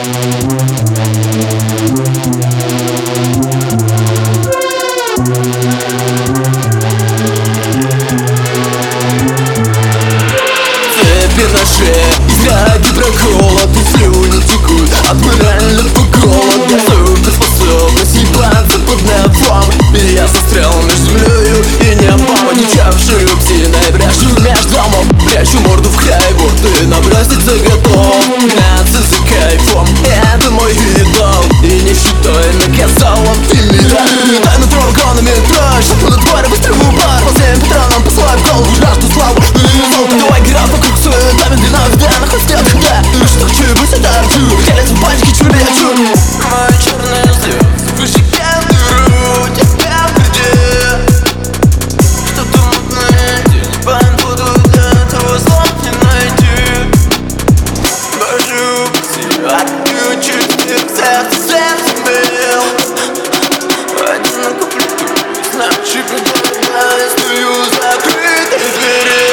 Цепи на шее, изряги проколот, и слюни текут от морального голода. Суперспособность ебаться под небом, и я застрял между землею и небом. Одичавшую псиной брешью между домом, прячу морду в край, будто наброситься готов. Гнаться за кайфом, это мой идол, и не считай наказала ты меня. Дай на трогонами дрожь, шапу на дворе, быстро в бар. По всем патронам посылаю в голову жажду славу. Давай граб вокруг суетами, длина в венах, а стенах, да. Что хочу быть, это арчу, телец в панчике, чурячу. Мои черные звезды, выше дыру, тебя в беде. Что-то мутное, не буду для того слов не найти. Божу, все отключу, сердце бил. Одиноко плетусь, ночи предлагаю, стою закрытой двери.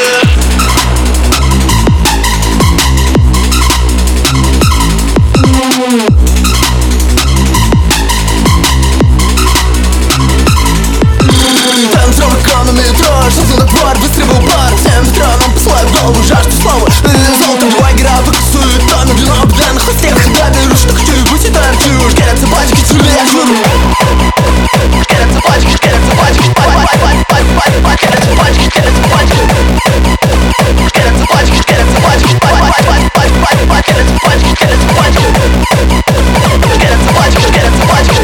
Шансу на тварь, выстрелил бар. Всем ветеранам посылаю в голову жажду славы. Золото, давай игра, выкусует тонну. Длина обда на хвосте, когда беру, что хочу и быть, это арчу. Шкерятся пачки, чулечу. Шкерятся пачки, шкерятся пачки. Шкерятся пачки, шкерятся пачки. Шкерятся пачки, шкерятся пачки. Шкерятся пачки, шкерятся пачки. Шкерятся пачки, шкерятся пачки.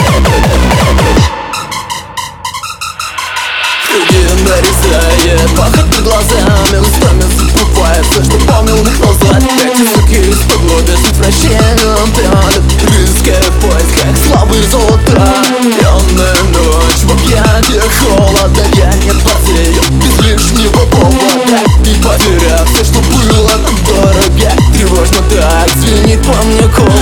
Нарезает пахот перед глазами, устами забывает все, что помнил их назад. Эти суки из-под воды с отвращением тянут, рыская в поисках славы и золота. Темная ночь в объятиях холода, я не потею без лишнего повода. И потеряв все, что было так дорого, тревожно так звенит по мне кол.